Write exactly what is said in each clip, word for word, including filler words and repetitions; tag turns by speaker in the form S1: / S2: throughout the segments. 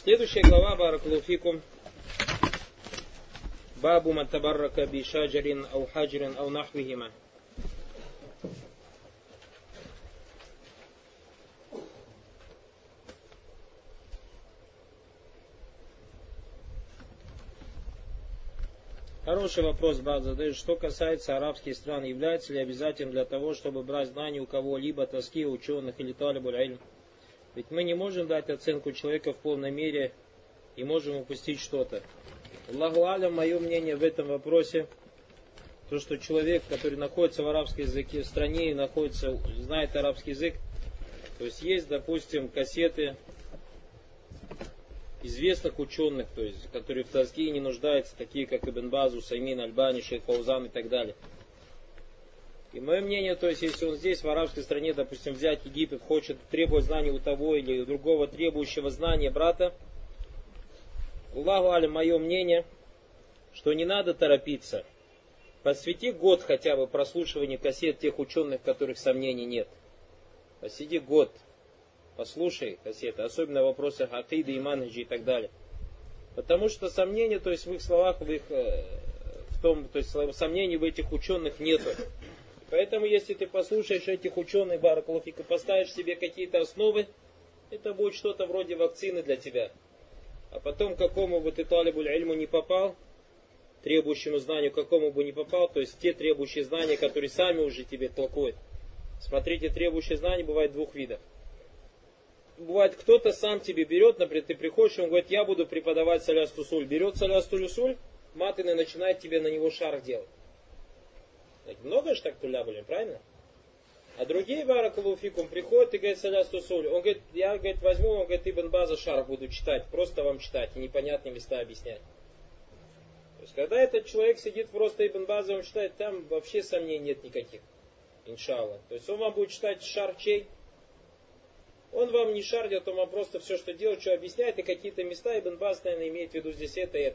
S1: Следующая глава, баракаллаху фикум. Бабу ман табаррака би шаджарин ау хаджрин ау нахвихима. Хороший вопрос, брат, задаешь. Что касается арабских стран, является ли обязательным для того, чтобы брать знания у кого-либо, тоски, ученых или талибуль ильм? Ведь мы не можем дать оценку человека в полной мере и можем упустить что-то. Аллаху алям, мое мнение в этом вопросе, то, что человек, который находится в арабской языке, в стране и находится, знает арабский язык, то есть есть, допустим, кассеты известных ученых, то есть, которые в таске не нуждаются, такие как Ибн Баз, Усаймин, Альбани, Шейх Фаузан и так далее. И мое мнение, то есть, если он здесь, в арабской стране, допустим, взять Египет, хочет требовать знаний у того или у другого требующего знания брата, Аллаху алям, мое мнение, что не надо торопиться. Посвяти год хотя бы прослушиванию кассет тех ученых, в которых сомнений нет. Посиди год. Послушай кассеты, особенно в вопросах акиды, иманхаджи и так далее. Потому что сомнения, то есть в их словах, в их в том, то есть сомнений в этих ученых нету. Поэтому, если ты послушаешь этих ученых, баракаллаху фик, и поставишь себе какие-то основы, это будет что-то вроде вакцины для тебя. А потом, к какому бы ты талибуль ильму не попал, требующему знанию, к какому бы не попал, то есть те требующие знания, которые сами уже тебе толкуют. Смотрите, требующие знания бывает двух видов. Бывает, кто-то сам тебе берет, например, ты приходишь, он говорит, я буду преподавать саляс тусуль. Берет саляс тусуль, матын и начинает тебе на него шарх делать. Много же так туля были, правильно? А другие, баракаллаху фикум, приходят и говорят саляс тусуль. Он говорит, я говорит, возьму, он говорит, Ибн База шарх буду читать, просто вам читать и непонятные места объяснять. То есть, когда этот человек сидит просто Ибн База, он читает, там вообще сомнений нет никаких. Иншаллах. То есть, он вам будет читать шарх чей? Он вам не шардит, он вам просто все, что делает, что объясняет, и какие-то места Ибн Баз, наверное, имеет в виду здесь это и это.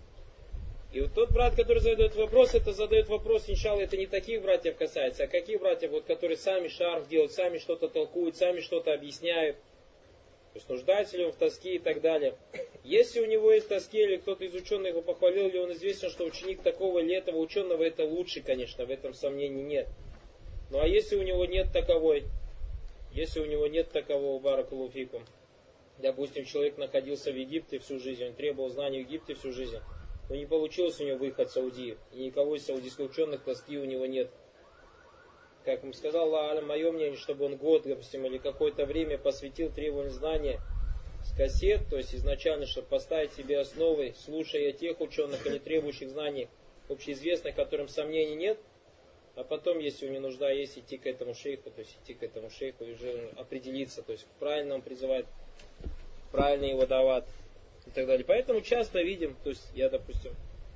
S1: И вот тот брат, который задает вопрос, это задает вопрос, иншалла, это не таких братьев касается, а каких братьев, вот, которые сами шарф делают, сами что-то толкуют, сами что-то объясняют. То есть нуждается ли он в тоске и так далее. Если у него есть тоски, или кто-то из ученых его похвалил, или он известен, что ученик такого или этого ученого, это лучше, конечно, в этом сомнений нет. Ну а если у него нет таковой, если у него нет такового, баракаллаху фикум, допустим, человек находился в Египте всю жизнь, он требовал знаний в Египте всю жизнь, но не получилось у него выход в Саудию, и никого из саудийских ученых тоски у него нет. Как ему сказал Аллах алям, мое мнение, чтобы он год, допустим, или какое-то время посвятил требованию знания с кассет, то есть изначально, чтобы поставить себе основы, слушая тех ученых или требующих знаний общеизвестных, которым сомнений нет, а потом, если у него нужда есть, идти к этому шейху, то есть идти к этому шейху и уже определиться, то есть правильно он призывает, правильно его давать и так далее. Поэтому часто видим, то есть я, допустим,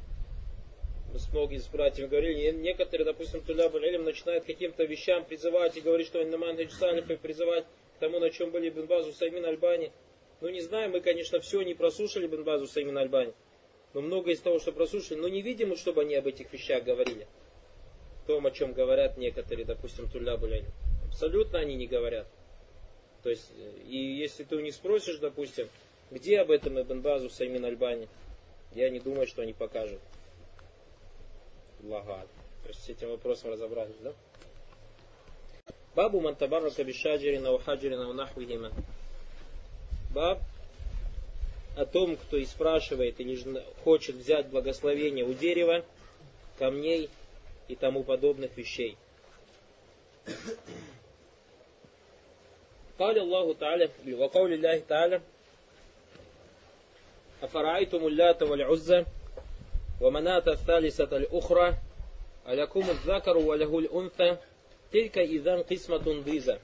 S1: мы с многими с братьями говорили, некоторые, допустим, тулябуль илм начинают каким-то вещам призывать и говорить, что они на манхадж салиф, и призывать к тому, на чем были Ибн Баз, Усаймин, Альбани. Ну не знаем, мы, конечно, все не прослушали Ибн Баз, Усаймин, Альбани, но многое из того, что прослушали, но не видим, чтобы они об этих вещах говорили. Том, о чем говорят некоторые, допустим, тулябуль илм. Абсолютно они не говорят. То есть, и если ты у них спросишь, допустим, где об этом Ибн Баз, Усаймин, Альбани, я не думаю, что они покажут. Лагаль. То есть с этим вопросом разобрались, да? Бабу ман табаррака би шаджарин ау хаджарин ау нахвихима. Баб о том, кто и спрашивает или хочет взять благословение у дерева, камней и тому подобных вещей. قال الله تعالى وقول الله تعالى أفرأيتم اللات والعزى ومناة الثالثة الأخرى ألكم الذكر وله الأنثى تلك إذا قسمة ضيزى.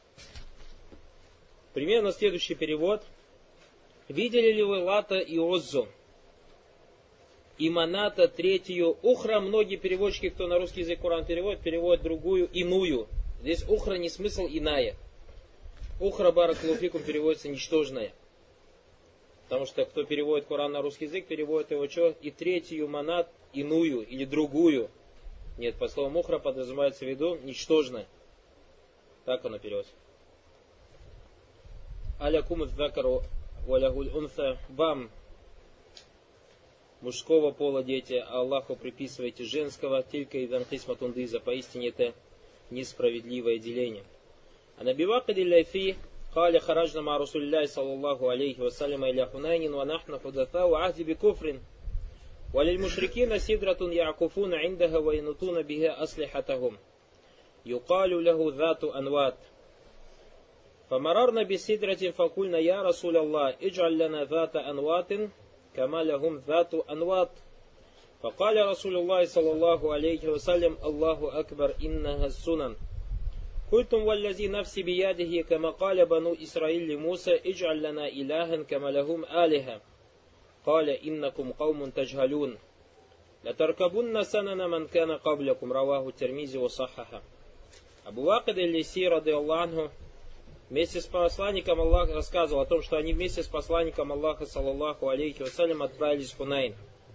S1: Примерно следующий перевод. Видели ли вы Лата и Оззу? И Маната третью. Ухра, многие переводчики, кто на русский язык Коран переводит, переводят другую, иную. Здесь ухра не смысл иная. Ухра, баракаллаху фикум, переводится ничтожная. Потому что кто переводит Коран на русский язык, переводит его что? И третью манат, иную или другую. Нет, по словам ухра подразумевается в виду ничтожная. Так оно переводится. Алякум ад-закару валягуль унса, вам мужского пола дети, а Аллаху приписываете женского, тилька идан хисматун диза, поистине это несправедливое деление. А на бивакади ляйфи قال خرجنا مع رسول الله صلى الله عليه وسلم إلى حنين ونحن حدثاء عهد بكفر وللمشركين سدرة يعكفون عندها وينطون بها أسلحتهم يقال له ذات أنوات فمررنا بسدرة فقلنا يا رسول الله اجعل لنا ذات أنوات كما لهم ذات أنوات فقال رسول الله صلى الله عليه وسلم الله أكبر إنها السنن قلتم والذي نفسي بيده كما قال بنو إسرائيل لموسى اجعل لنا إلها كما لهم آلهة قال إنكم قوم تجهلون لتركبن سنن من كان قبلكم رواه الترمذي وصححه. Абу Вакид аль-Лейси, ради Аллаху анху, вместе с посланником Аллаха рассказывал о том, что они вместе с посланником Аллаха, саллаллаху алейхи вассалям, отправились в Хунайн.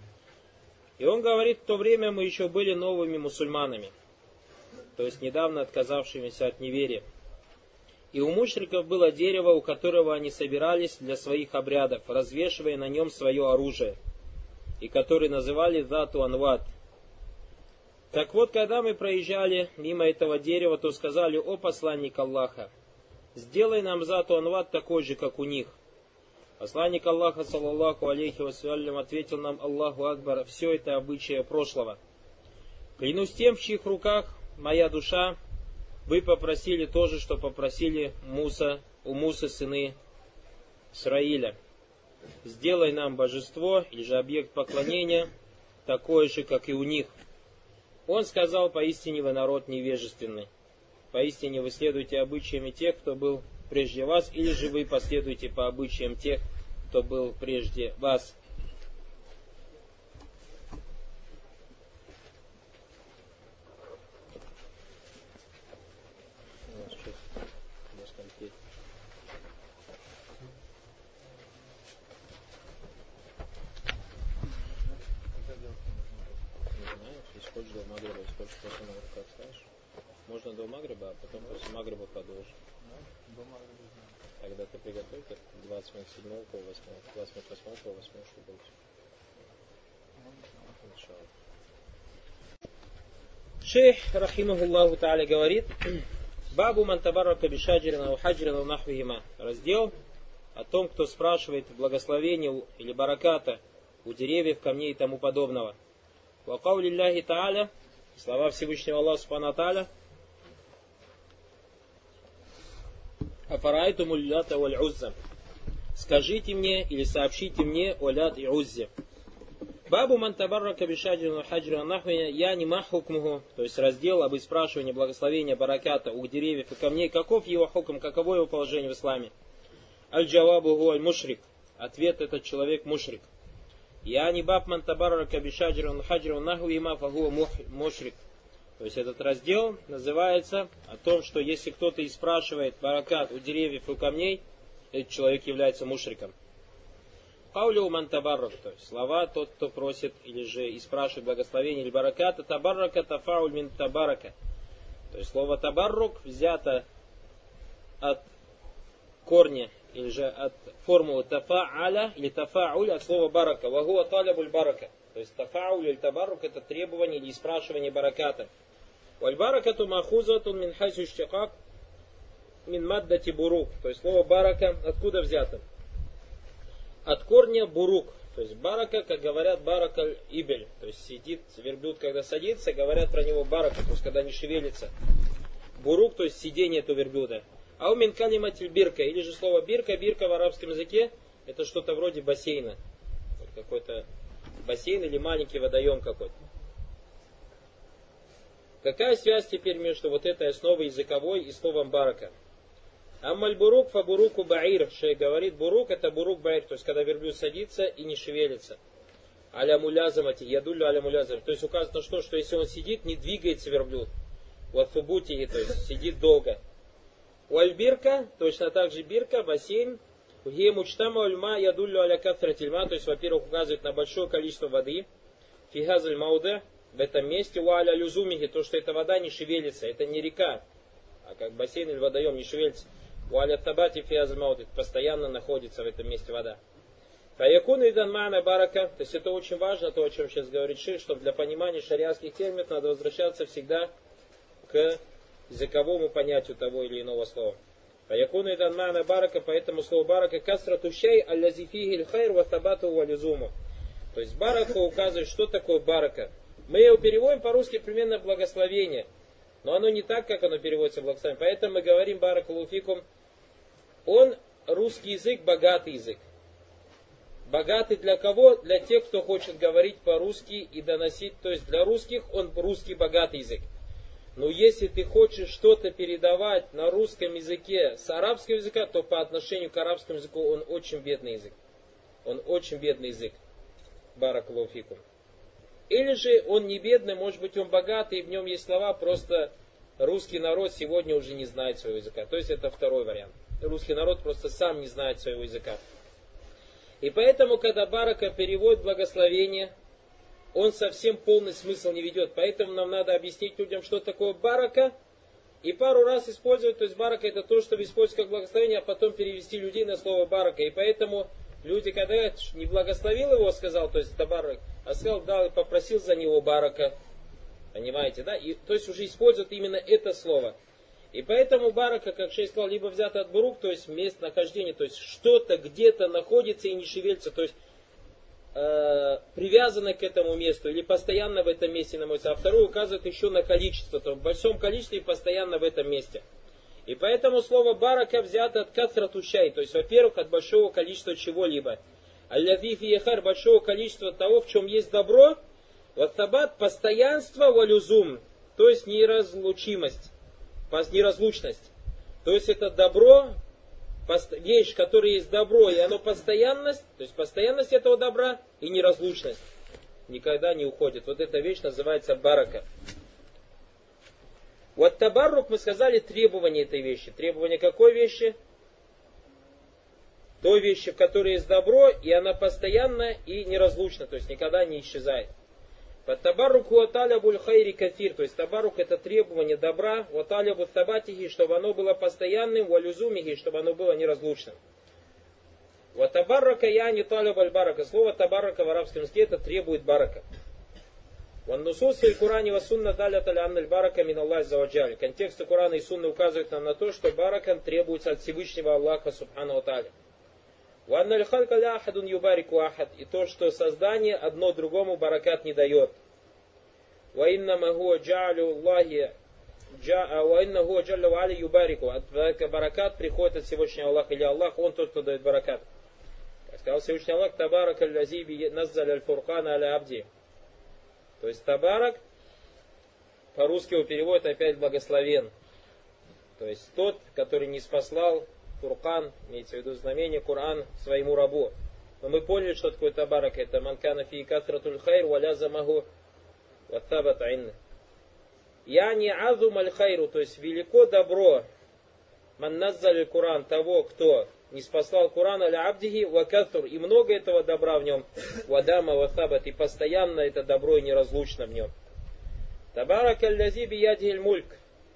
S1: И он говорит, в то время мы еще были новыми мусульманами, то есть недавно отказавшимися от неверия. И у мушриков было дерево, у которого они собирались для своих обрядов, развешивая на нем свое оружие, и которое называли Зату Анват. Так вот, когда мы проезжали мимо этого дерева, то сказали: о посланник Аллаха, сделай нам Зату Анват такой же, как у них. Посланник Аллаха, саллаллаху алейхи вассалям, ответил нам: Аллаху Акбар, все это обычаи прошлого. Клянусь тем, в чьих руках моя душа, вы попросили то же, что попросили Муса, у Мусы сыны Исраиля. Сделай нам божество, или же объект поклонения, такое же, как и у них. Он сказал: поистине вы народ невежественный. Поистине вы следуете обычаями тех, кто был прежде вас, или же вы последуете по обычаям тех, кто был прежде вас. Можно до Магриба, а потом после Магриба продолжим. Тогда ты приготовь двадцать минут седьмого по восьмого, двадцать минут восьмого по восьмого, что будет. Шейх, рахимахуллаху та'аля, говорит: Бабу ман табаррака бишаджирина ва хаджирина ва нахвихима. Раздел о том, кто спрашивает благословения или бараката у деревьев, камней и тому подобного. Ва каули Аллахи та'аля, слова Всевышнего Аллаха субхану та'аля: Афарайтуму лята валь узза. Скажите мне или сообщите мне о лят и уззе. Бабу ман табаррака бишаджирина ва хаджирина ва нахвихима яни ма хукмуху. То есть раздел об спрашивании благословения бараката у деревьев и камней. Каков его хукм, каково его положение в исламе? Аль-джавабу гу аль-мушрик. Ответ: этот человек мушрик. Яни баб ман табаррака бишаджирина ва хаджирина ва нахвихима фагуа мушрик. То есть этот раздел называется о том, что если кто-то и спрашивает баракат у деревьев и у камней, этот человек является мушриком. Каулю ман табаррак, то есть слова тот, кто просит или же и спрашивает благословение или бараката, табаррака тафауль мин табарака. То есть слово табаррук взято от корня или же от формулы тафа'аля или тафа'уль от слова барака. Вагуа талябуль барака. То есть тафа'уль или табаррук — это требование или спрашивание бараката. Валь-баракату махузатун мин хайсу иштикак мин маддати бурук. То есть слово барака откуда взято? От корня бурук. То есть барака, как говорят, баракаль ибель. То есть сидит верблюд, когда садится, говорят про него барака, то есть когда не шевелится. Бурук, то есть сидение этого верблюда. А у мин калиматиль бирка, или же слово бирка, бирка в арабском языке, это что-то вроде бассейна. Какой-то бассейн или маленький водоем какой-то. Какая связь теперь между вот этой основой языковой и словом барака? Аммаль бурук фа буруку баир. Шейх говорит, бурук — это бурук баир, то есть когда верблюд садится и не шевелится. Аля мулязамати, ядулю аля мулязамати. То есть указано что, что если он сидит, не двигается верблюд. Ватфубутихи, то есть сидит долго. Уальбирка, точно так же бирка, бассейн. Уге мучтама ульма ядулю аля кафратильма, то есть, во-первых, указывает на большое количество воды. Фигазаль мауде, в этом месте. Уаля люзумихи, то, что эта вода не шевелится, это не река, а как бассейн или водоем не шевелится. Уаля табати фиазмаут, постоянно находится в этом месте вода. Фаякуну идан ма'на барака, то есть это очень важно, то, о чем сейчас говорит шейх, чтобы для понимания шариатских терминов надо возвращаться всегда к языковому понятию того или иного слова. Фаякуну идан ма'на барака, поэтому слово барака касрату шей аллази фихи хайр ва табату ва люзуму. То есть барака указывает, что такое барака. Мы его переводим по-русски примерно благословение, но оно не так, как оно переводится благословение. Поэтому мы говорим баракаллаху фикум. Он, русский язык, богатый язык. Богатый для кого? Для тех, кто хочет говорить по-русски и доносить. То есть для русских он русский богатый язык. Но если ты хочешь что-то передавать на русском языке с арабского языка, то по отношению к арабскому языку он очень бедный язык. Он очень бедный язык. Баракаллаху фикум. Или же он не бедный, может быть он богатый, и в нем есть слова, просто русский народ сегодня уже не знает своего языка. То есть это второй вариант. Русский народ просто сам не знает своего языка. И поэтому, когда барака переводит благословение, он совсем полный смысл не ведет. Поэтому нам надо объяснить людям, что такое барака, и пару раз использовать. То есть барака это то, чтобы использовать как благословение, а потом перевести людей на слово барака. И поэтому люди, когда не благословил его, сказал, то есть табарак, а сказал, дал и попросил за него барака. Понимаете, да? И, то есть уже используют именно это слово. И поэтому барака, как шейх сказал, либо взято от бурук, то есть место нахождения, то есть что-то где-то находится и не шевелится, то есть э, привязано к этому месту или постоянно в этом месте находится. А второе указывает еще на количество, то в большом количестве и постоянно в этом месте. И поэтому слово барака взято от кацратушай, то есть, во-первых, от большого количества чего-либо. Аллави фиехар, большого количества того, в чем есть добро. Ваттабат, постоянство, валюзум, то есть неразлучимость. Неразлучность. То есть это добро, вещь, которая есть добро, и оно постоянность, то есть постоянность этого добра и неразлучность. Никогда не уходит. Вот эта вещь называется барака. Вот табаррук, мы сказали, требование этой вещи. Требование какой вещи? Той вещи, в которой есть добро, и она постоянна и неразлучна, то есть никогда не исчезает. Табарук уаталябуль хайри кафир, то есть табарук это требование добра, уаталябу табатихи, чтобы оно было постоянным, валюзумихи, чтобы оно было неразлучным. Ватабаррака я не талябаль барака. Слово табарака в арабском языке это требует барака. Ваннусус фил Куране ва сунна далят аля анналь барака мин Аллах заваджаль. Контексты Курана и Сунны указывают нам на то, что барака требуется от Всевышнего Аллаха субхану ва тааля. Ванналь халка ля ахадун юбарику ахад. И то, что создание одно другому баракат не дает. Ва иннама хуа джа'алю Аллахи ва инна хуа джалля ва аля юбарику. Баракат приходит от Всевышнего Аллаха, или Аллах, он тот, кто дает баракат. Как сказал Всевышний Аллах, табарак аль-лазиби наззаль аль-фуркана аля абди. То есть табарак, по-русски его переводят опять благословен. То есть тот, который не спаслал Фуркан, имеется в виду знамение, Коран своему рабу. Но мы поняли, что такое табарак. Это манкана фи катратуль хайр валя замаху ваттабата инна. Я не азум аль хайру, то есть велико добро ман наззаль Коран, того, кто не спаслал Коран аля абдихи вакатур, и много этого добра в нем, вадама ваттабат, и постоянно это добро и неразлучно в нем. Табарак аль-лази биядихиль мульк.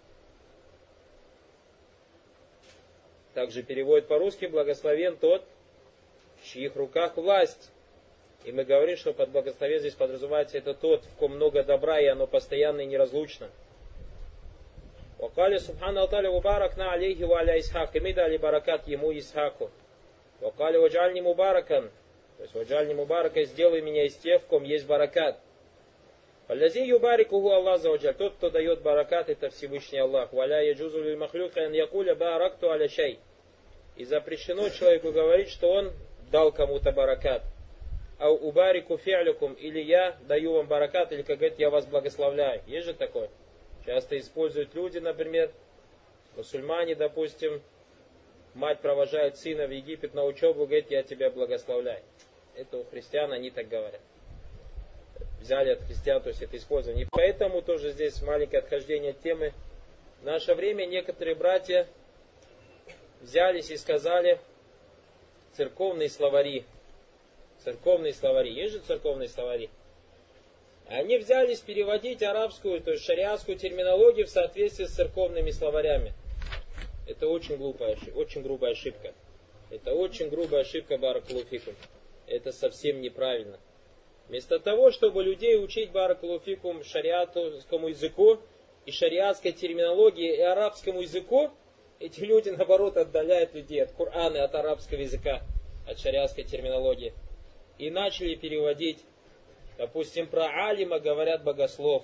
S1: Также переводит по-русски, благословен тот, в чьих руках власть. И мы говорим, что под благословен здесь подразумевается это тот, в ком много добра, и оно постоянно и неразлучно. Вакали субхану аталя мубаракна алейхи ва аля Исхак. И мы дали баракат ему Исхаку. Вакали ваджальни мубаракан. То есть ваджальни мубарака, сделай меня из тех, в ком есть баракат. Аллази юбарикуху Аллах заваджаль. Тот, кто дает баракат, это Всевышний Аллах. Валя яджузу лиль махлюка ан якуля баракту аля шай. И запрещено человеку говорить, что он дал кому-то баракат. А убарику фи'люкум, или я даю вам баракат, или как говорит, я вас благословляю. Есть же такое? Часто используют люди, например, мусульмане, допустим, мать провожает сына в Египет на учебу, говорит, я тебя благословляю. Это у христиан, они так говорят. Взяли от христиан, то есть это использование. И поэтому тоже здесь маленькое отхождение от темы. В наше время некоторые братья взялись и сказали церковные словари. Церковные словари. Есть же церковные словари? Они взялись переводить арабскую, то есть шариатскую терминологию в соответствии с церковными словарями. Это очень глупая ошибка, очень грубая ошибка. Это очень грубая ошибка, баракаллаху фикум. Это совсем неправильно. Вместо того, чтобы людей учить, баракаллаху фикум, шариатскому языку и шариатской терминологии и арабскому языку, эти люди, наоборот, отдаляют людей от Корана, от арабского языка, от шариатской терминологии. И начали переводить, допустим, про алима говорят богослов.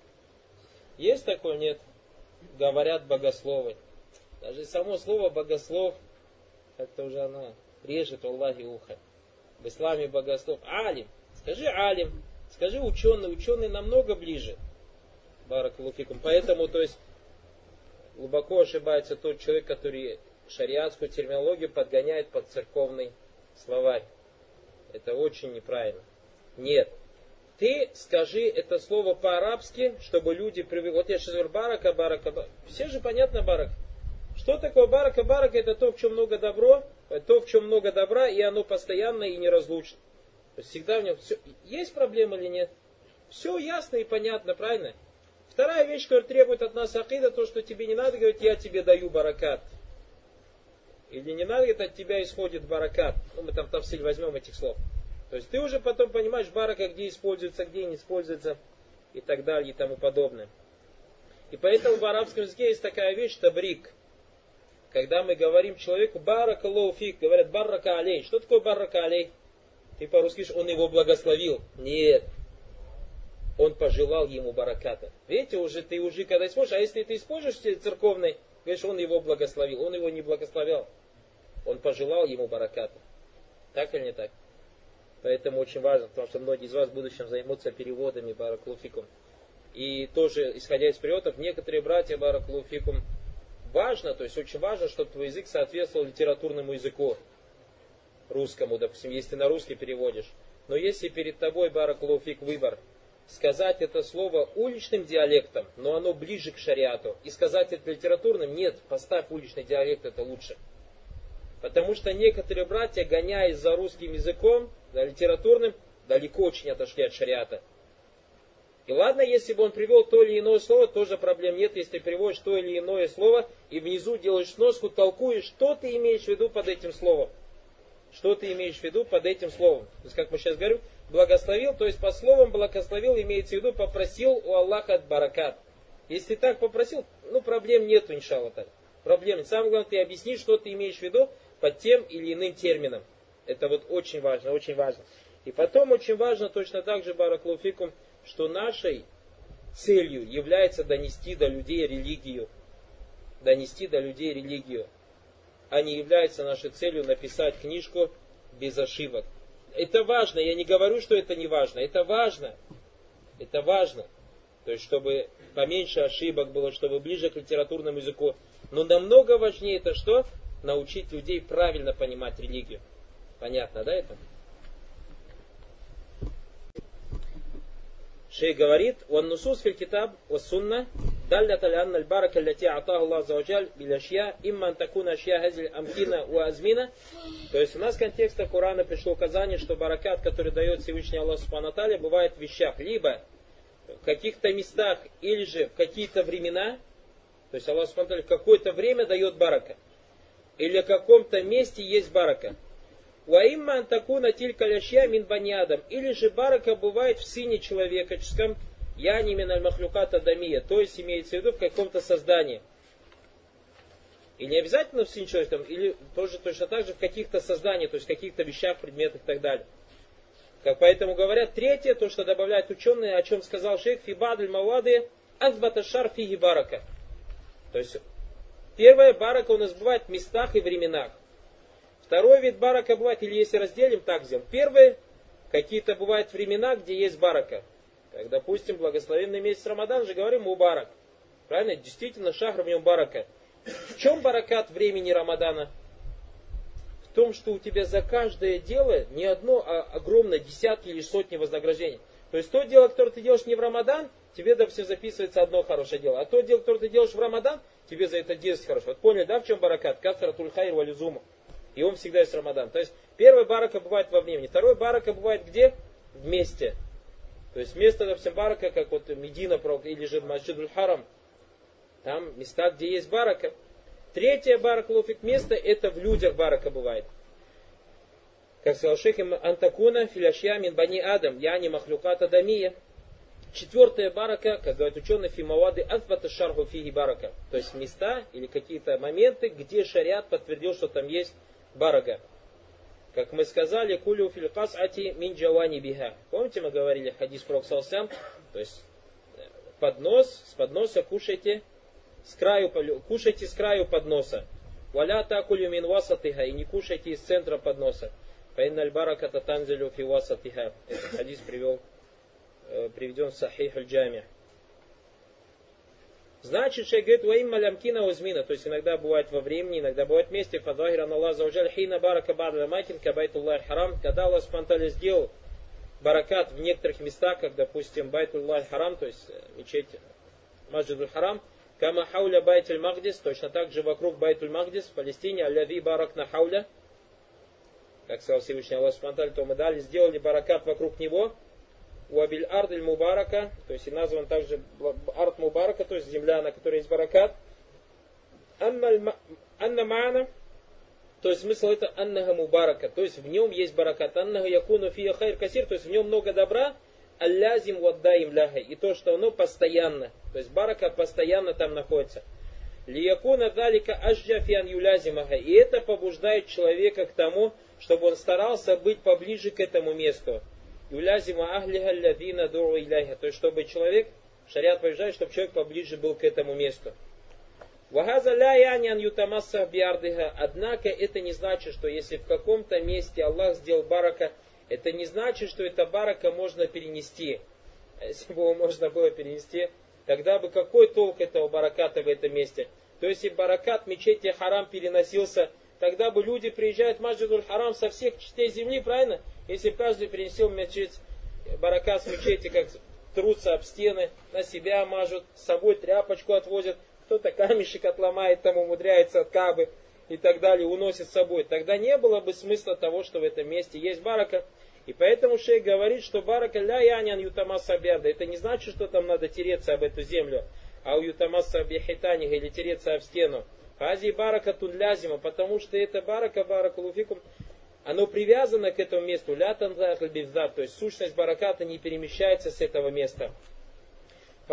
S1: Есть такое? Нет. Говорят богословы. Даже само слово богослов, как-то уже оно режет, Аллахи, ухо. В исламе богослов. Алим. Скажи алим. Скажи ученый. Ученый намного ближе. Баракаллаху фикум. Поэтому, то есть, глубоко ошибается тот человек, который шариатскую терминологию подгоняет под церковный словарь. Это очень неправильно. Нет. Ты скажи это слово по-арабски, чтобы люди привыкли. Вот я сейчас говорю барака, барака, барака. Все же понятно барак. Что такое барака? Барака это то, в чем много добро, то, в чем много добра, и оно постоянно и неразлучно. То есть всегда в нем все. Есть проблема или нет? Все ясно и понятно, правильно? Вторая вещь, которая требует от нас акида, то, что тебе не надо говорить, я тебе даю баракат. Или не надо говорить, от тебя исходит баракат. Ну, мы там в тавсиль возьмем этих слов. То есть ты уже потом понимаешь, барака где используется, где не используется, и так далее, и тому подобное. И поэтому в арабском языке есть такая вещь, табрик. Когда мы говорим человеку баракаллаху фик, говорят барака алей. Что такое барака алей? Ты по-русски говоришь, он его благословил. Нет. Он пожелал ему бараката. Видите, уже ты уже когда используешь, а если ты используешь церковный, говоришь, он его благословил. Он его не благословлял. Он пожелал ему бараката. Так или не так? Поэтому очень важно, потому что многие из вас в будущем займутся переводами баракаллаху фикум. И тоже, исходя из переводов, некоторые братья баракаллаху фикум, важно, то есть очень важно, чтобы твой язык соответствовал литературному языку, русскому, допустим, если ты на русский переводишь. Но если перед тобой, баракаллаху фик, выбор, сказать это слово уличным диалектом, но оно ближе к шариату, и сказать это литературным, нет, поставь уличный диалект, это лучше. Потому что некоторые братья, гоняясь за русским языком, за литературным, далеко очень отошли от шариата. И ладно, если бы он привел то или иное слово, тоже проблем нет, если ты приводишь то или иное слово, и внизу делаешь сноску, толкуешь, что ты имеешь в виду под этим словом. Что ты имеешь в виду под этим словом. То есть, как мы сейчас говорим, благословил, то есть по словам благословил, имеется в виду, попросил у Аллаха от баракат. Если так попросил, ну проблем нету, иншаллах. Так. Проблем нет. Самое главное, ты объясни, что ты имеешь в виду под тем или иным термином. Это вот очень важно, очень важно. И потом очень важно точно так же, баракаллаху фикум, что нашей целью является донести до людей религию. Донести до людей религию. А не является нашей целью написать книжку без ошибок. Это важно, я не говорю, что это не важно. Это важно. Это важно. То есть, чтобы поменьше ошибок было, чтобы ближе к литературному языку. Но намного важнее это что? Научить людей правильно понимать религию. Понятно, да, это? Шейх говорит, «Ван нусус фил китаб ва сунна даллят аля анна аль-барака аллати атаху Аллах азза ва джаль бил ашья имма ан такуна ашья хазиль амкина ва азмина». То есть у нас в контексте Корана пришло указание, что баракат, который дает Всевышний Аллах субхану ва тааля, бывает в вещах, либо в каких-то местах, или же в какие-то времена. То есть Аллах субхану ва тааля в какое-то время дает барака. Или в каком-то месте есть барака. Уаимма антакуна тилька ляща мин баниадам. Или же барака бывает в сыне человеческом, яни мин аль-махлюката дамия. То есть имеется в виду в каком-то создании. И не обязательно в сыне человеческом, или тоже точно так же в каких-то созданиях, то есть в каких-то вещах, предметах и так далее. Как поэтому говорят, третье, то, что добавляют ученые, о чем сказал шейх, фибадль мавады азбаташар фиги барака. То есть первое, барака у нас бывает в местах и временах. Второй вид барака бывает, или если разделим, так сделаем. Первое, какие-то бывают времена, где есть барака. Как, допустим, благословенный месяц Рамадан же говорим мубарак. Правильно? Действительно, шахр в нем барака. В чем баракат времени Рамадана? В том, что у тебя за каждое дело не одно, а огромное, десятки или сотни вознаграждений. То есть то дело, которое ты делаешь не в Рамадан, тебе да все записывается одно хорошее дело. А то дело, которое ты делаешь в Рамадан, тебе за это десять хорошо. Вот поняли, да, в чем баракат? Кафаратуль хайр валюзуму. И он всегда есть Рамадан. То есть первый барака бывает во времени. Второй барака бывает где? Вместе. То есть место, допустим, барака, как вот Медина или же Масджидуль Харам. Там места, где есть барака. Третье баракалуфик место, это в людях барака бывает. Как сказал шейх, антакуна филяшья мин бани адам, яни махлюката дамия. Четвертое барака, как говорят ученые, фимавады азбата шарху фиги барака. То есть места или какие-то моменты, где шариат подтвердил, что там есть барака. Как мы сказали, кулю филькас ати мин джавани биха. Помните, мы говорили хадис про Оксалсам? То есть поднос, с подноса кушайте с краю, кушайте с краю подноса. Валя такулю мин васатиха, и не кушайте из центра подноса. Фаинналь барака татанзилю фи васатиха. Этот хадис привел приведен в Сахих аль-Джами. Значит, шейх говорит, ваим малямкина узмина, то есть иногда бывает во времени, иногда бывает вместе, фадахиран Аллах заужаль, хина барака бадла макин, кабайтуллах харам, когда Аллах спонтанно сделал баракат в некоторых местах, как, допустим, байтуллах харам, то есть мечеть Маджидуль харам, кама хауля байтуль магдис, точно так же вокруг байтуль магдис в Палестине, аллави барак на хауля, как сказал Всевышний Аллах спонтанно, то мы дали, сделали баракат вокруг него, Уабиль ард иль мубарака, то есть и назван также ард мубарака, то есть земля, на которой есть баракат. Анна маана, то есть смысл это аннага мубарака, то есть в нем есть баракат. Аннага якуну фия хайр касир, то есть в нем много добра. Аллязим ваддаим ляхай, и то, что оно постоянно, то есть барака постоянно там находится. Лиякуна далика ажджа фиан юлязимага, и это побуждает человека к тому, чтобы он старался быть поближе к этому месту. Юлязима ахлиха лядина дуру иляйха. То есть, чтобы человек, шариат побуждает, чтобы человек поближе был к этому месту. Вахаза ля янян ютамасса биардыха. Однако, это не значит, что если в каком-то месте Аллах сделал барака, это не значит, что это барака можно перенести. А если бы его можно было перенести, тогда бы какой толк этого бараката в этом месте? То есть, если баракат мечети харам переносился, тогда бы люди приезжают в Маджидуль харам со всех частей земли, правильно? Если бы каждый перенесел мечеть, баракат с мечети, как трутся об стены, на себя мажут, с собой тряпочку отвозят, кто-то камешек отломает, там умудряется от Кабы и так далее, уносит с собой. Тогда не было бы смысла того, что в этом месте есть барака. И поэтому шейх говорит, что барака ля янян ютамаса бярда. Это не значит, что там надо тереться об эту землю, а у ютамаса бихитаниха или тереться об стену. Хази барака тут лязима, потому что это барака, барака луфикум, оно привязано к этому месту, ля танзат льбивзат, то есть сущность бараката не перемещается с этого места. И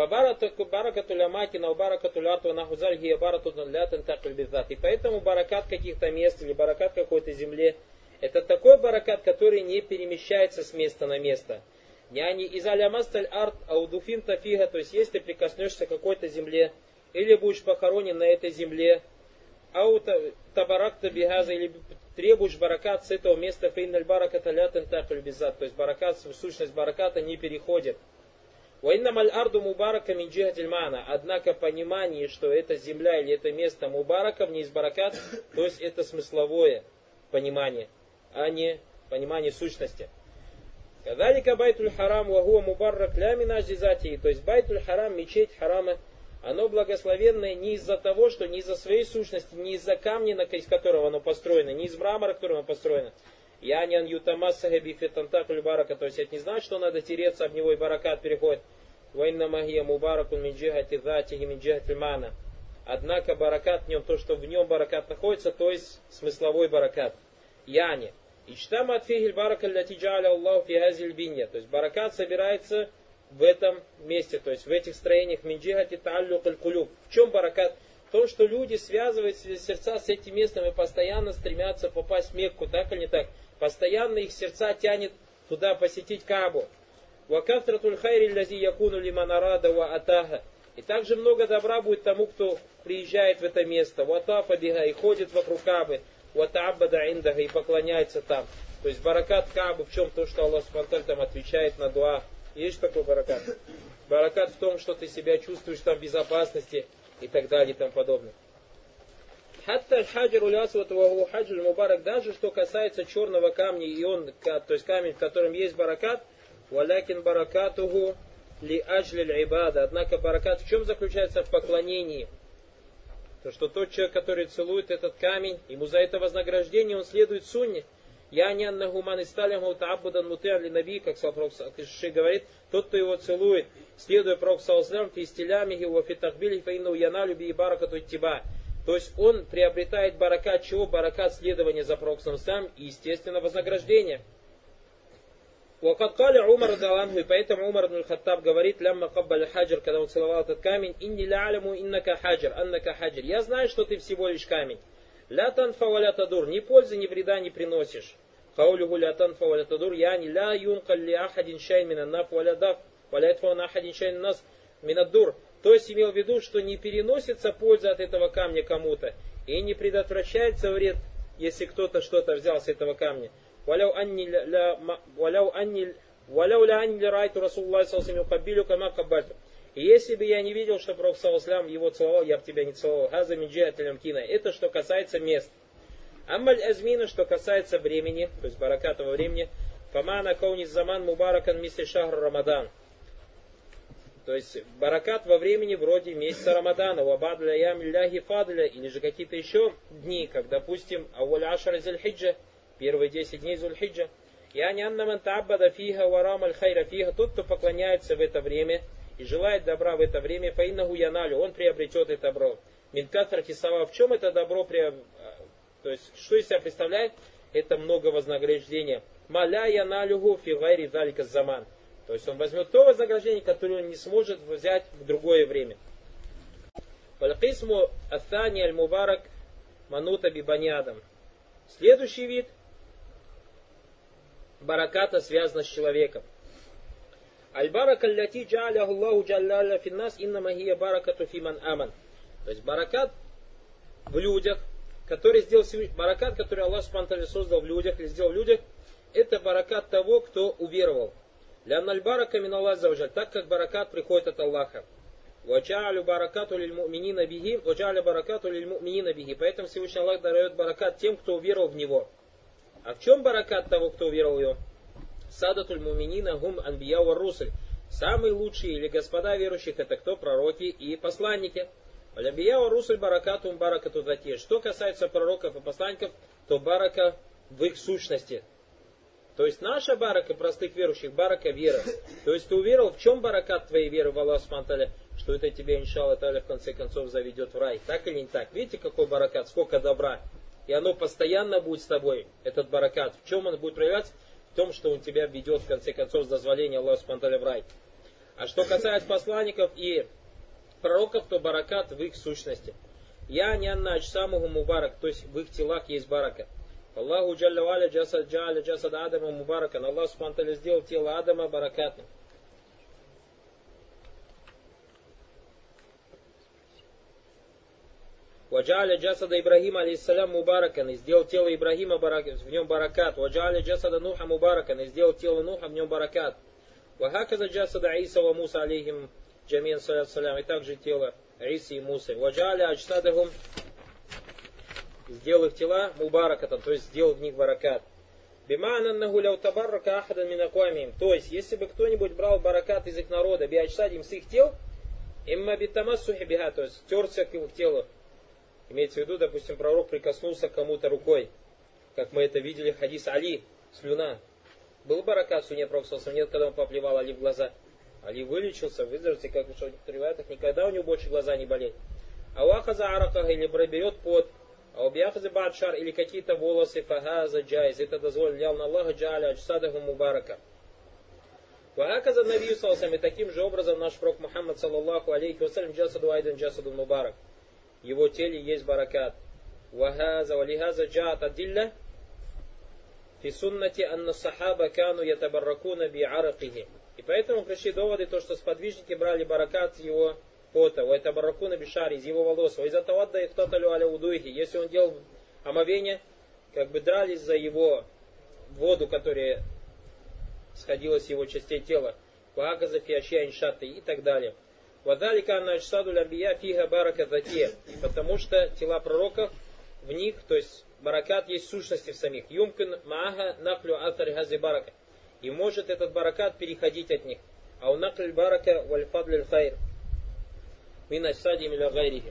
S1: поэтому баракат каких-то мест или баракат какой-то земле, это такой баракат, который не перемещается с места на место. Няни изалямасталь арт аудуфин тафига, то есть если ты прикоснешься к какой-то земле, или будешь похоронен на этой земле, ау табаракта бихаза, или требуешь баракат с этого места, фейналь бараката лятен такль безат, то есть баракат, сущность бараката не переходит. Ваиннамаль арду мубарака мин джихатиль маана, однако понимание, что это земля или это место мубарака, в ней есть баракат, то есть это смысловое понимание, а не понимание сущности. Кадалика байтуль харам вагуа мубаррак ля мин ажизати, то есть байтуль харам, мечеть харама, оно благословенное не из-за того, что не из-за своей сущности, не из-за камня, из которого оно построено, не из мрамора, которым оно построено. Янян ютамассага бифетантакль барака, то есть это не значит, что надо тереться об него и баракат переходит. Вайна магия мубаракун мин джихати затихи мин джихати мана. Однако баракат в нем, то, что в нем баракат находится, то есть смысловой баракат. Яни. Ичтама атфихиль барака ляти джа'аля Аллаху фи газиль бинья. То есть баракат собирается в этом месте, то есть в этих строениях мин джихати тааллюк аль-кулюб. В чем баракат? В том, что люди связывают сердца с этим местом и постоянно стремятся попасть в Мекку, так или не так? Постоянно их сердца тянет туда посетить Каабу. Вакафтратуль хайри лязи якуну лиман арада ва атаха. И также много добра будет тому, кто приезжает в это место. Ватафа бига и ходит вокруг Каабы. Ватааббада индага и поклоняется там. То есть баракат Каабы в чем? То, что Аллах Субхану там отвечает на дуа. Есть такой баракат? Баракат в том, что ты себя чувствуешь там в безопасности и так далее и тому подобное. Хатта хаджару лясват ваху хаджуль мубарак, даже что касается черного камня, и он, то есть камень, в котором есть баракат, валякин баракатуху ли аджлиль ибада. Однако баракат в чем заключается? В поклонении. То, что тот человек, который целует этот камень, ему за это вознаграждение, он следует сунне. Я не аннахуман исталяму таабудан мути'али наби, как Ши говорит, тот, кто его целует, следуя пророку саллаллаху алейхи ва саллям, фи истилями его фи такбили фа инну яналю би баракату иттиба. То есть он приобретает баракат чего? Баракат следования за пророком сам и, естественно, вознаграждение. وقد قال عمر رضي الله عنه, и поэтому Умар ибн Хаттаб говорит, лямма каббаль хаджр, когда он целовал этот камень, инни ля аляму иннака хаджр, аннака хаджр. Я знаю, что ты всего лишь камень. Ля танфа ва ля тадур, ни пользы, ни вреда не приносишь. Хаулюху ля танфа ва ля тадур, яни ля юнкаль ли ахадин шайн минан наф ва ля даф, ва ля этфа на ахадин шайн нас минадур. То есть имел в виду, что не переносится польза от этого камня кому-то, и не предотвращается вред, если кто-то что-то взял с этого камня. Валяу анни ля валяу анни валяу ля анни райту Расулуллах саллаллаху алейхи кама каббальту. И если бы я не видел, что пророк саллаллаху его целовал, я бы тебя не целовал. Хаза мин джиати аль-амкина. Это что касается мест. Аммаль азмина, что касается времени, то есть баракатового времени. Фамана кауни заман мубаракан мисли шахр Рамадан. То есть баракат во времени вроде месяца Рамадана, вабадля ямилляхи фадля, или же какие-то еще дни, как, допустим, ауль ашар зуль-хиджа, первые десять дней зуль-хиджа. Яни анна ман та'аббада фиха варам аль-хайра фиха, тот, кто поклоняется в это время и желает добра в это время, фаиннаху яналю, он приобретет это добро. Мин катрати сава, в чем это добро, приоб... то есть, что из себя представляет? Это много вознаграждения. Маля яналюху фи гайри залика заман. То есть он возьмет то вознаграждение, которое он не сможет взять в другое время. Валькисму аттани аль-мубарак манута бибанядам. Следующий вид бараката связан с человеком. Аль-барака аллати джа'аляху Аллаху джалляля финнас иннама хия баракату фиман аман. То есть баракат в людях, который сделал баракат, который Аллах субхану ва тааля создал в людях или сделал в людях, это баракат того, кто уверовал. Лянналь барака мин Аллах завджаль, так как баракат приходит от Аллаха. Ваджалю баракату лиль му'минина бихи, ваджалю баракату лиль му'минина бихи. Поэтому Всевышний Аллах дает баракат тем, кто уверовал в него. А в чем баракат того, кто уверовал в него? Садатуль му'минина гум анбия ва русуль. Самые лучшие или господа верующих это кто? Пророки и посланники. Анбия ва русуль баракатум баракату дати. Что касается пророков и посланников, то барака в их сущности. То есть наша барака простых верующих, барака вера. То есть ты уверовал, в чем баракат твоей веры в Аллах субхану ва тааля, что это тебе, иншаллах тааля, в конце концов заведет в рай. Так или не так? Видите, какой баракат, сколько добра. И оно постоянно будет с тобой, этот баракат. В чем он будет проявляться? В том, что он тебя ведет, в конце концов, с дозволения Аллаха субхану ва тааля в рай. А что касается посланников и пророков, то баракат в их сущности. Я не аннач самуху мубарак, то есть в их телах есть барака. Аллаху джалля валя джасад джаля джасад Адама мубаракан. Аллах субхану ва тааля сделал тело Адама баракатным. Ваджаля джасада Ибрахима алейхиссалям мубаракан. И сделал тело Ибрахима баракат, в нем баракат. Ваджаля джасада Нуха мубаракан. И сделал тело Нуха, в нем баракат. Вахаказа джасада Иса ва Муса алейхим джамин салям. И также тело Исы и Мусы. Ваджаля аджсадахум. Сделал их тела мубаракатом, то есть сделал в них баракат. Бима'ананнаху ляу табаррака ахадан мин аквамихим. То есть, если бы кто-нибудь брал баракат из их народа, биачсадим с их тел, имма битамассухи биха, то есть терся к их телу. Имеется в виду, допустим, пророк прикоснулся к кому-то рукой, как мы это видели, хадис Али, слюна. Был баракат в слюне пророка, нет, когда он поплевал Али в глаза. Али вылечился, выздоровился, как в некоторых риваятах, никогда у него больше глаза не болели. А уахаза аракаха, или берет пот, а убьяхаза ба'адшар, или какие-то волосы, фахаза джайз, это дозволил на Аллаха джа'аля аджсадаху мубарака. Вахаказа навию салсам, и таким же образом наш пророк Мухаммад саллаллаху алейхи вассалям джасаду айдан джасаду мубарак. В его теле есть баракат. Вахаза валихаза джаат адилля фи суннати анна сахаба кану ятабарракуна би аракихи. И поэтому пришли доводы, то, что сподвижники брали баракат с его пота, у это баракуна бишари, из его волос, из-за тавадда их тоталю аля удуихи. Если он делал омовение, как бы дрались за его воду, которая сходила с его частей тела. Ваагаза фиашья иншаты и так далее. Вадалика анна аджсаду лямбия фиха барака затия. Потому что тела пророков, в них, то есть баракат есть сущности в самих. Юмкин мааха наклю атари хази барака. И может этот баракат переходить от них. А у наклю барака вальфадлиль хайр. Мин аджсадим иля гайрихим.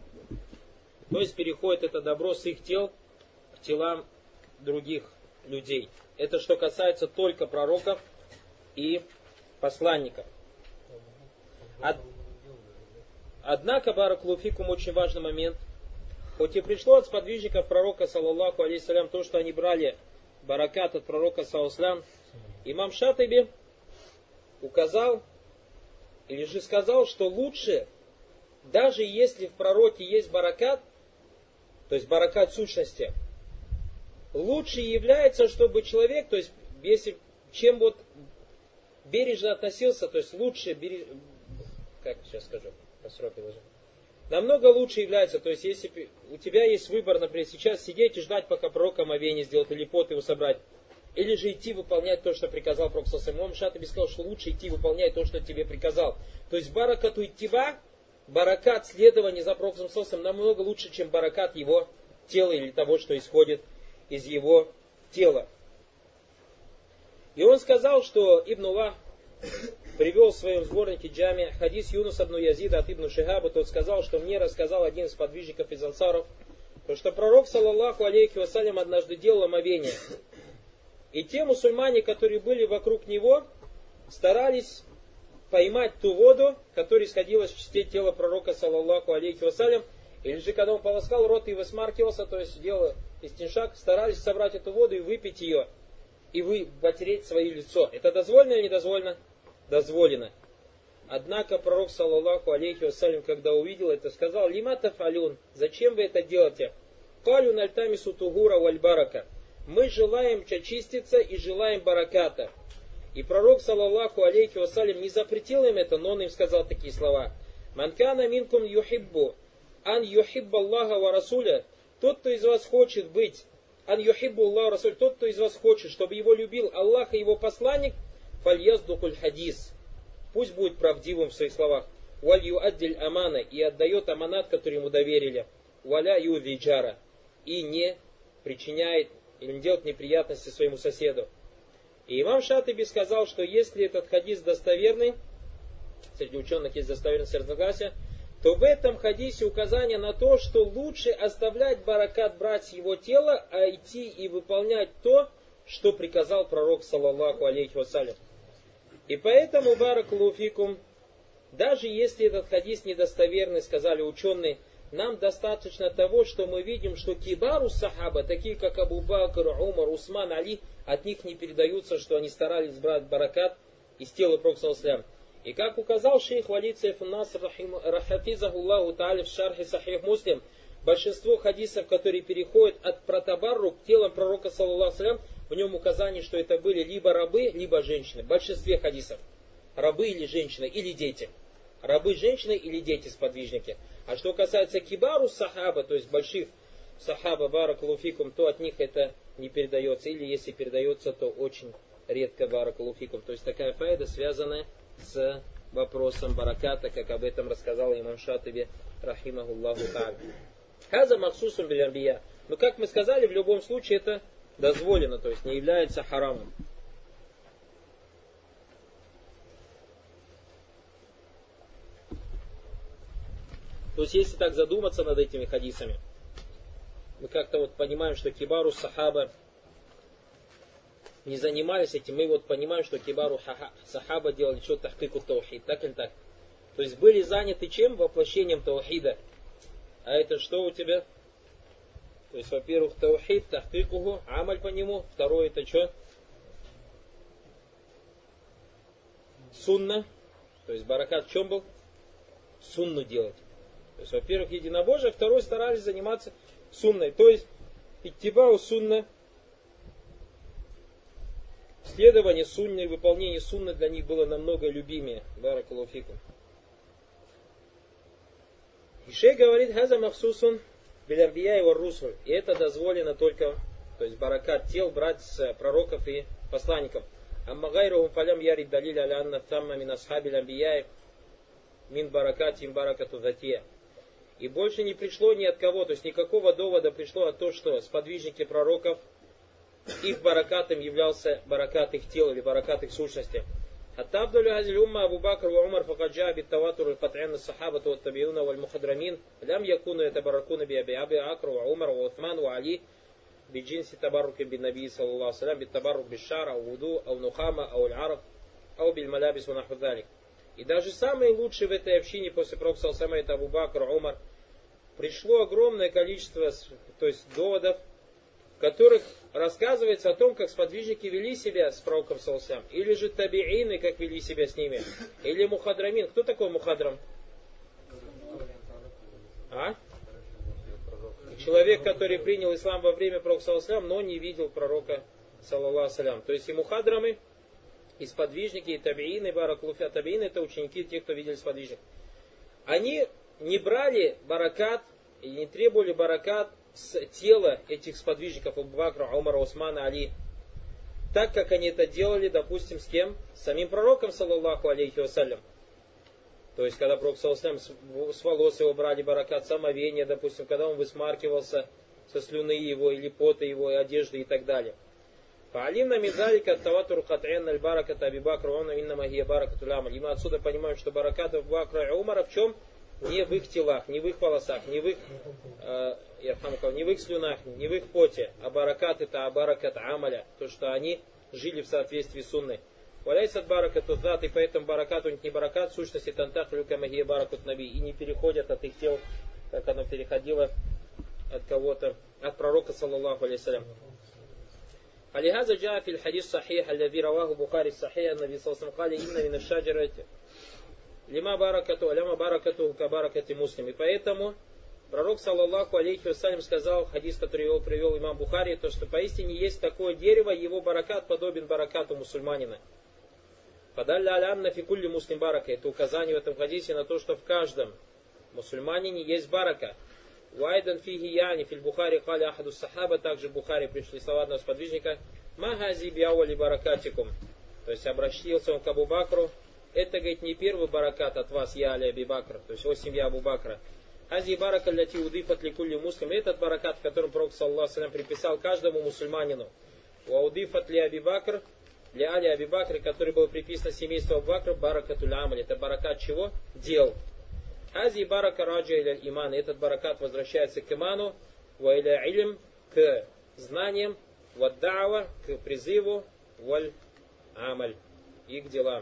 S1: То есть переходит это добро с их тел к телам других людей. Это что касается только пророков и посланников. Од... Однако, баракаллаху фикум, очень важный момент. хоть и пришло от сподвижников пророка, саллаллаху алейхиссалям, то, что они брали баракат от пророка, саллаллаху, имам Шатиби указал, или же сказал, что лучше, даже если в пророке есть баракат, то есть баракат сущности, лучше является, чтобы человек, то есть если, чем вот бережно относился, то есть лучше, береж... как сейчас скажу, по сроку даже. Намного лучше является, то есть если у тебя есть выбор, например, сейчас сидеть и ждать, пока пророк омовение сделает, или пот его собрать, или же идти выполнять то, что приказал пророк саллаллаху алейхи ва саллям. Имам Шатиби сказал, что лучше идти выполнять то, что тебе приказал. То есть баракату иттиба, баракат следования за пророком саллаллаху алейхи ва саллям намного лучше, чем баракат его тела или того, что исходит из его тела. И он сказал, что Ибн Улах привел в своем сборнике Джами хадис Юнуса ибн Язида от Ибн Шихаба. Тот сказал, что мне рассказал один из подвижников из ансаров, что пророк, саллаллаху алейхи вассалям, однажды делал омовение. И те мусульмане, которые были вокруг него, старались поймать ту воду, которая исходила из частей тела пророка, саллаллаху алейхи вассалям. Или же, когда он полоскал рот и высмаркивался, то есть делал истиншак, старались собрать эту воду и выпить ее, и вы потереть свое лицо. Это дозволено или не дозволено? Дозволено. Однако пророк, саллаллаху алейхи вассалям, когда увидел это, сказал: «Лима тафалюн, зачем вы это делаете? Калю нальтамису тугура валь барака». Мы желаем очиститься и желаем бараката. И пророк, саллаллаху алейхи вассалям, не запретил им это, но он им сказал такие слова: «Манкана минкум юхиббу, ан юхибба Аллаха ва расуля». Тот, кто из вас хочет быть, ан юхиббу Аллаха ва расуля, тот, кто из вас хочет, чтобы его любил Аллах и его посланник, фальяздукуль хадис, пусть будет правдивым в своих словах, валь юаддиль амана, и отдает аманат, который ему доверили, валя ювиджара, и не причиняет или не делает неприятности своему соседу. И имам Шатиби сказал, что если этот хадис достоверный, среди ученых есть достоверность разногласия, то в этом хадисе указание на то, что лучше оставлять баракат, брать с его тела, а идти и выполнять то, что приказал пророк, саллаллаху алейхи вассалям. И поэтому, баракаллаху фикум, даже если этот хадис недостоверный, сказали ученые, нам достаточно того, что мы видим, что кибару сахаба, такие как Абу Бакр, Умар, Усман, Али, от них не передаются, что они старались брать баракат из тела пророка саллаллаху алейхи ва саллям. И как указал шейх Валид Сайф ан-Наср рахафизахуллаху та'аля в шархе Сахих Муслим, большинство хадисов, которые переходят от протабарру к телам пророка саллаллаху алейхи ва саллям, в нем указание, что это были либо рабы, либо женщины. В большинстве хадисов. Рабы или женщины, или дети. Рабы, женщины или дети, сподвижники. А что касается кибару сахаба, то есть больших сахаба, баракаллаху фикум, то от них это не передается. Или если передается, то очень редко, баракаллаху фикум. То есть такая фаида, связанная с вопросом бараката, как об этом рассказал имам Шатиби, рахимахуллаху та'аля. Хаза махсусум биль анбия. Но как мы сказали, в любом случае это дозволено, то есть не является харамом. То есть если так задуматься над этими хадисами, мы как-то вот понимаем, что кибару сахаба не занимались этим, мы вот понимаем, что кибару сахаба делали что-то тахкику таухид, так или так. То есть были заняты чем? Воплощением таухида. А это что у тебя? То есть, во-первых, таухид, тахкикуху, амаль по нему. Второе, это что? Сунна. То есть, баракат в чем был? Сунну делать. То есть, во-первых, единобожие, второе, старались заниматься сунной. То есть, иттибау сунна, следование сунны и выполнение сунны для них было намного любимее. Баракаллаху фикум. И шейх говорит: хаза махсусун биль анбия ва русуль. И это дозволено только, то есть баракат тел брать с пророков и посланников. Амма гайрухум фалям ярид далиль аля анна тамма мин асхабиль анбия мин баракатим баракату затия. И больше не пришло ни от кого, то есть никакого довода пришло от того, что сподвижники пророков, их баракатом являлся баракат их тела или баракат их сущности. حتى أفضل هذه الأمة أبو بكر وعمر فقد جاء بالتواتر القطعي أن الصحابة والتابعون والمخضرمين لم يكونوا يتبركون بأبي بكر وعمر وعثمان وعلي بجنس تبرك بالنبي صلى الله عليه وسلم بالتبرك بالشعر أو وضوء أو نخامة أو العرق أو بالملابس ونحو ذلك. И даже самые лучшие в этой общине после пророка саллаллаху алейхи ва саллям это Абу Бакр, Умар, пришло огромное количество, то есть доводов, в которых рассказывается о том, как сподвижники вели себя с пророком саллаллаху алейхи ва саллям, или же табиины, как вели себя с ними, или мухадрамин. Кто такой мухадрам? А? Человек, который принял ислам во время пророка саллаллаху алейхи ва саллям, но не видел пророка саллаллаху алейхи ва саллям. То есть и мухадрамы, и сподвижники, и табиины, баракулуфя. Табиины — это ученики тех, кто видели сподвижников. Они не брали баракат и не требовали баракат с тела этих сподвижников Абу Бакра, Умара, Усмана, Али, так как они это делали, допустим, с кем? С самим пророком, саллаллаху алейхи вассалям. То есть, когда пророк, саллаллаху алейхи вассалям, с волос его брали баракат, самовение, допустим, когда он высмаркивался со слюны его, или пота его, и одежды, и так далее. Фаалимна мидалика таватур кат'ин аль-бараката Аби Бакра, он иннама хия баракатуль амаль. И мы отсюда понимаем, что баракат Абу Бакра и Умара в чем? Не в их телах, не в их волосах, не в их, э, не в их слюнах, не в их поте, а баракат это баракат амаля, то, что они жили в соответствии с сунной. Валяйсат баракату зат, и поэтому баракат у них не баракат, в сущности тантах люкамахия баракут наби, и не переходят от их тел, как оно переходило от кого-то, от пророка, саллаллаху алейхи салям. Алихаза джаа фил хадис сахих, аллади раваху Бухари сахих, наби саллаллаху алейхи инна мин аш-шаджарати лима баракату, аляма баракату, ка баракати муслим. И поэтому пророк, саллаллаху алейхи вассалям, сказал, хадис, который его привел имам Бухари, то, что поистине есть такое дерево, его баракат подобен баракату мусульманина. Падалля алянна фи кулли муслим барака. Это указание в этом хадисе на то, что в каждом мусульманине есть барака. Вайдан фи гияни фил Бухари каля ахаду сахаба. Также в Бухари пришли слова одного сподвижника. Магази биауали баракатикум. То есть обратился он к Абу Бакру. Это, говорит, не первый баракат от вас, я Али Аби Бакр, то есть о семья Абу Бакра. Ази барака ляти удифат ликулли муслим. Этот баракат, в котором пророк, саллаллаху алейхи ва саллям, приписал каждому мусульманину. Ва удифат ли Аби Бакр, для Али Аби Бакр, который был приписан семейству Абу Бакра, баракатуль амаль. Это баракат чего? Дел. Ази барака раджа иля иман. Этот баракат возвращается к иману, ва иля илм, к знаниям, ва да'ва, к призыву, валь амаль, и к делам.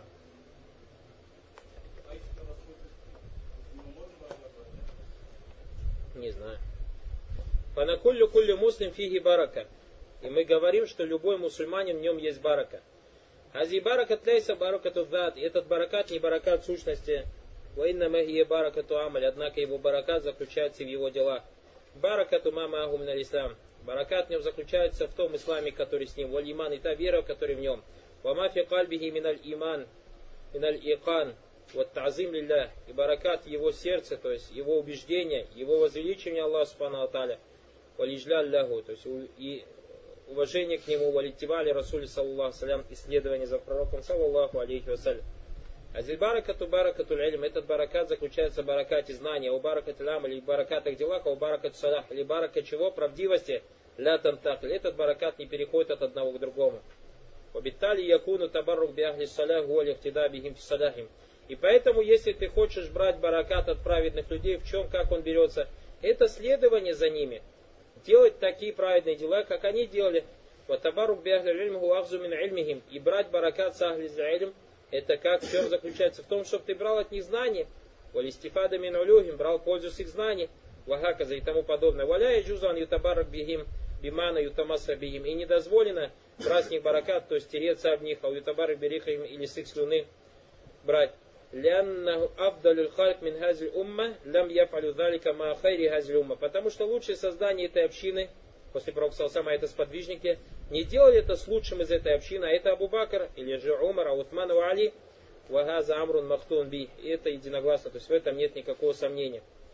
S1: Не знаю. Фанакуллю куллю муслим фиги барака. И мы говорим, что любой мусульманин, в нем есть барака. Ази баракат ляйса баракату зад. Этот баракат не баракат в сущности. Ваинна магия баракату амаль. Однако его баракат заключается в его делах. Баракату мама агум на ислам. Баракат в нем заключается в том исламе, который с ним. Валь иман, и та вера, которая в нем. Вамафи кальбихи миналь иман, миналь икан. Вот тазим лилля, и баракат его сердца, то есть его убеждения, его возвеличивание Аллаху субхану ва тааля, валиджля ляху, то есть и уважение к нему, валитивали Расуль саллаллаху салям, исследование за пророком саллаллаху алейхи вассалям. Азиль баракату баракату л'илм, этот баракат заключается в баракате знания, у баракат л'ам, или баракатах делах, а у баракат салях, или барака чего? Правдивости, ля тантах, этот баракат не переходит от одного к другому. Обитали якуну табаррук биахли салях, гуали хтида бихим фи саляхим. И поэтому, если ты хочешь брать баракат от праведных людей, в чем, как он берется, это следование за ними. Делать такие праведные дела, как они делали. И брать баракат с ахли з'илм, это как, в чем заключается? В том, чтобы ты брал от них знания. Валистифада мин улюхим, брал пользу с их знаний. Вагаказа и тому подобное. Валя и джузан ютабарак бихим, бимана ютамаса бихим. И не дозволено брать с них баракат, то есть тереться об них, а ютабарак берихаим, или с их слюны брать. Потому что лучшее создание этой общины, после пророка саллаллаху алейхи ва саллям, это сподвижники, не делали это с лучшим из этой общины, а это Абу Бакр, или же Умар, Усман и Али, вагаза амрун махтун би. И это единогласно, то есть в этом нет никакого сомнения.